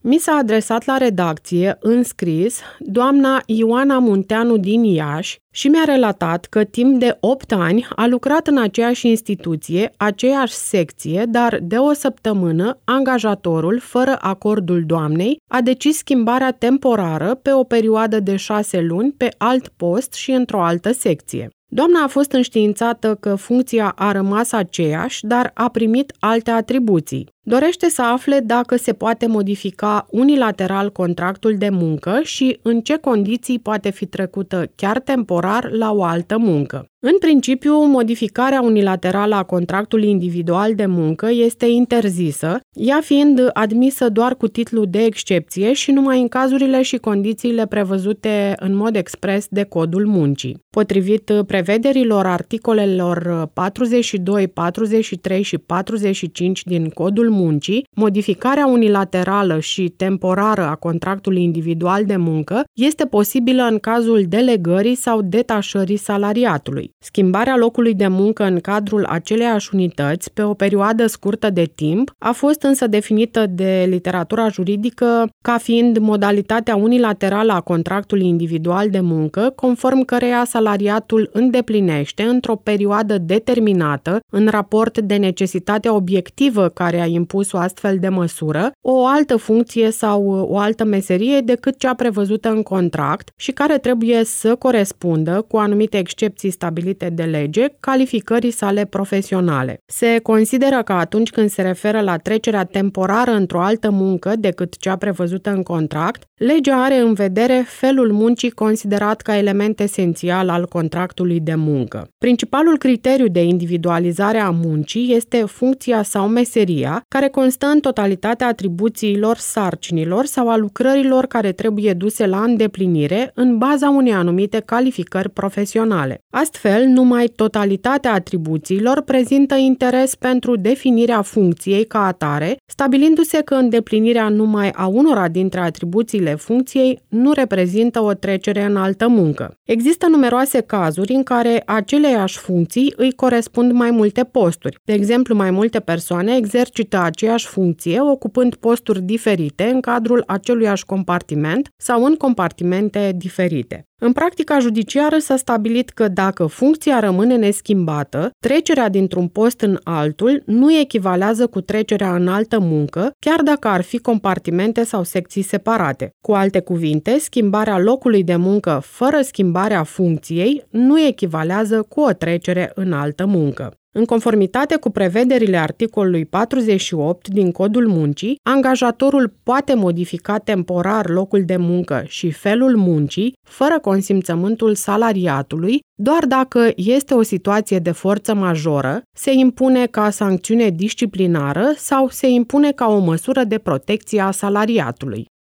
Mi s-a adresat la redacție, în scris, doamna Ioana Munteanu din Iași și mi-a relatat că timp de 8 ani a lucrat în aceeași instituție, aceeași secție, dar de o săptămână angajatorul, fără acordul doamnei, a decis schimbarea temporară pe o perioadă de 6 luni pe alt post și într-o altă secție. Doamna a fost înștiințată că funcția a rămas aceeași, dar a primit alte atribuții. Dorește să afle dacă se poate modifica unilateral contractul de muncă și în ce condiții poate fi trecută chiar temporar la o altă muncă. În principiu, modificarea unilaterală a contractului individual de muncă este interzisă, ea fiind admisă doar cu titlu de excepție și numai în cazurile și condițiile prevăzute în mod expres de Codul Muncii. Potrivit prevederilor articolelor 42, 43 și 45 din Codul Muncii, modificarea unilaterală și temporară a contractului individual de muncă este posibilă în cazul delegării sau detașării salariatului. Schimbarea locului de muncă în cadrul aceleiași unități pe o perioadă scurtă de timp a fost însă definită de literatura juridică ca fiind modalitatea unilaterală a contractului individual de muncă, conform căreia salariatul îndeplinește într-o perioadă determinată, în raport de necesitatea obiectivă care a impus o astfel de măsură, o altă funcție sau o altă meserie decât cea prevăzută în contract și care trebuie să corespundă, cu anumite excepții stabilite de lege, calificării sale profesionale. Se consideră că atunci când se referă la trecerea temporară într-o altă muncă decât cea prevăzută în contract, legea are în vedere felul muncii considerat ca element esențial al contractului de muncă. Principalul criteriu de individualizare a muncii este funcția sau meseria, care constă în totalitatea atribuțiilor, sarcinilor sau a lucrărilor care trebuie duse la îndeplinire în baza unei anumite calificări profesionale. Astfel, numai totalitatea atribuțiilor prezintă interes pentru definirea funcției ca atare, stabilindu-se că îndeplinirea numai a unora dintre atribuțiile funcției nu reprezintă o trecere în altă muncă. Există numeroase cazuri în care aceleiași funcții îi corespund mai multe posturi. De exemplu, mai multe persoane exercită aceeași funcție ocupând posturi diferite în cadrul aceluiași compartiment sau în compartimente diferite. În practica judiciară s-a stabilit că dacă funcția rămâne neschimbată, trecerea dintr-un post în altul nu echivalează cu trecerea în altă muncă, chiar dacă ar fi compartimente sau secții separate. Cu alte cuvinte, schimbarea locului de muncă fără schimbarea funcției nu echivalează cu o trecere în altă muncă. În conformitate cu prevederile articolului 48 din Codul Muncii, angajatorul poate modifica temporar locul de muncă și felul muncii, fără consimțământul salariatului, doar dacă este o situație de forță majoră, se impune ca sancțiune disciplinară sau se impune ca o măsură de protecție a salariatului.